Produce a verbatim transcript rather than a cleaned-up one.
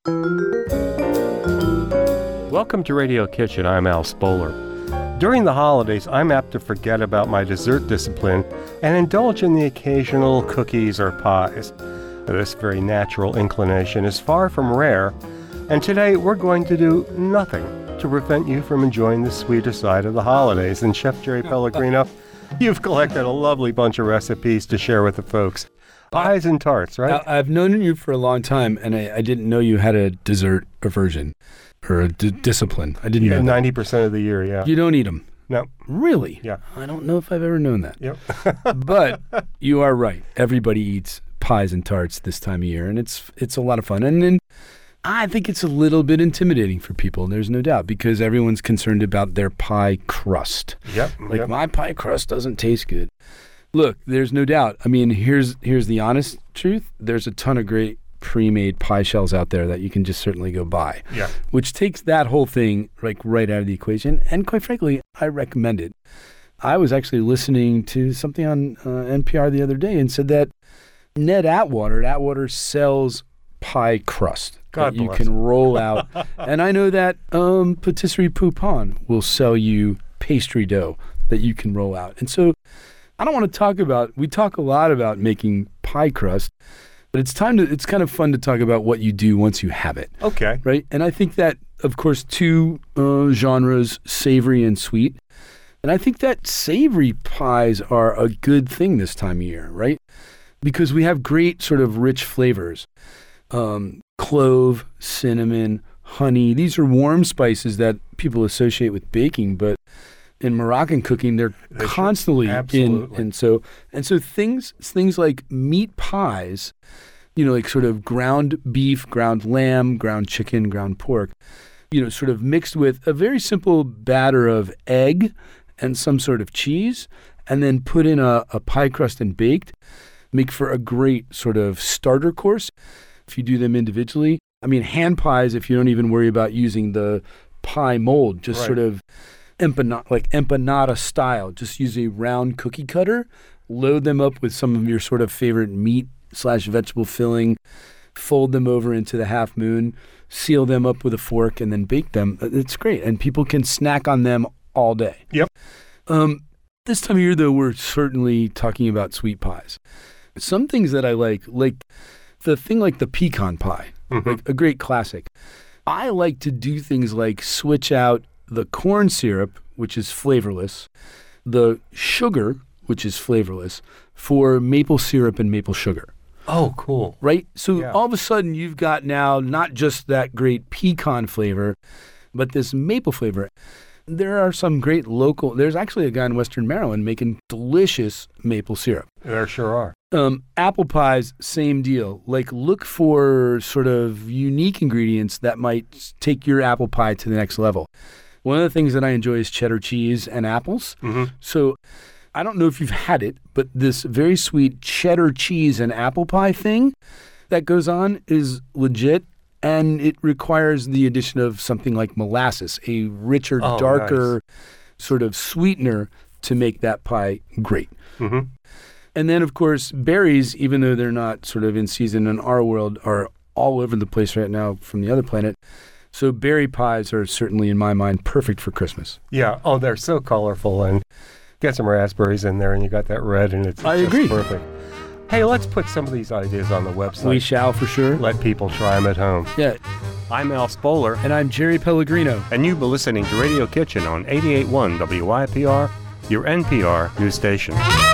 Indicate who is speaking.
Speaker 1: Welcome to Radio Kitchen. I'm Al Spoler. During the holidays, I'm apt to forget about my dessert discipline and indulge in the occasional cookies or pies. This very natural inclination is far from rare, and today we're going to do nothing to prevent you from enjoying the sweeter side of the holidays. And Chef Jerry Pellegrino, you've collected a lovely bunch of recipes to share with the folks. Pies and tarts, right?
Speaker 2: I've known you for a long time, and I, I didn't know you had a dessert aversion or a d- discipline. I didn't
Speaker 1: Yeah,
Speaker 2: know
Speaker 1: ninety percent of the year, yeah.
Speaker 2: You don't eat them?
Speaker 1: No.
Speaker 2: Really?
Speaker 1: Yeah.
Speaker 2: I don't know if I've ever known that.
Speaker 1: Yep.
Speaker 2: But you are right. Everybody eats pies and tarts this time of year, and it's it's a lot of fun. And then I think it's a little bit intimidating for people, there's no doubt, because everyone's concerned about their pie crust.
Speaker 1: Yep.
Speaker 2: Like,
Speaker 1: yep.
Speaker 2: my pie crust doesn't taste good. Look, there's no doubt. I mean, here's here's the honest truth. There's a ton of great pre-made pie shells out there that you can just certainly go buy.
Speaker 1: Yeah.
Speaker 2: Which takes that whole thing like right out of the equation. And quite frankly, I recommend it. I was actually listening to something on uh, N P R the other day and said that Ned Atwater, Atwater sells pie crust
Speaker 1: God
Speaker 2: that you
Speaker 1: bless
Speaker 2: can
Speaker 1: him.
Speaker 2: roll out. And I know that um, Patisserie Poupon will sell you pastry dough that you can roll out. And so I don't want to talk about, we talk a lot about making pie crust, but it's time to, it's kind of fun to talk about what you do once you have it.
Speaker 1: Okay.
Speaker 2: Right? And I think that, of course, two uh, genres, savory and sweet. And I think that savory pies are a good thing this time of year, right? Because we have great sort of rich flavors. Um, clove, cinnamon, honey. These are warm spices that people associate with baking, but in Moroccan cooking, they're
Speaker 1: They
Speaker 2: constantly in,
Speaker 1: Absolutely.
Speaker 2: and so and so things things like meat pies, you know, like sort of ground beef, ground lamb, ground chicken, ground pork, you know, sort of mixed with a very simple batter of egg and some sort of cheese, and then put in a, a pie crust and baked, make for a great sort of starter course. If you do them individually, I mean, hand pies, if you don't even worry about using the pie mold, just
Speaker 1: Right.
Speaker 2: sort of empanada, like empanada style, just use a round cookie cutter, load them up with some of your sort of favorite meat slash vegetable filling, fold them over into the half moon, seal them up with a fork, and then bake them. It's great. And people can snack on them all day.
Speaker 1: Yep.
Speaker 2: Um, this time of year, though, we're certainly talking about sweet pies. Some things that I like, like the thing like the pecan pie,
Speaker 1: Mhm.
Speaker 2: like a great classic. I like to do things like switch out the corn syrup, which is flavorless, the sugar, which is flavorless, for maple syrup and maple sugar.
Speaker 1: Oh, cool.
Speaker 2: Right? So
Speaker 1: Yeah.
Speaker 2: all of a sudden you've got now not just that great pecan flavor, but this maple flavor. There are some great local, there's actually a guy in Western Maryland making delicious maple syrup.
Speaker 1: There sure are.
Speaker 2: Um, apple pies, same deal. Like, look for sort of unique ingredients that might take your apple pie to the next level. One of the things that I enjoy is cheddar cheese and apples.
Speaker 1: Mm-hmm.
Speaker 2: So I don't know if you've had it, but this very sweet cheddar cheese and apple pie thing that goes on is legit, and it requires the addition of something like molasses, a richer,
Speaker 1: Oh,
Speaker 2: darker sort of sweetener to make that pie great.
Speaker 1: Mm-hmm.
Speaker 2: And then, of course, berries, even though they're not sort of in season in our world, are all over the place right now from the other planet. So berry pies are certainly, in my mind, perfect for Christmas.
Speaker 1: Yeah. Oh, they're so colorful, and get some raspberries in there, and you got that red, and it's
Speaker 2: I
Speaker 1: just
Speaker 2: agree.
Speaker 1: perfect. Hey, let's put some of these ideas on the website.
Speaker 2: We shall, for sure.
Speaker 1: Let people try them at home.
Speaker 2: Yeah.
Speaker 1: I'm Al Spoler,
Speaker 2: And I'm Jerry Pellegrino.
Speaker 1: and you've been listening to Radio Kitchen on eighty-eight point one W Y P R, your N P R news station.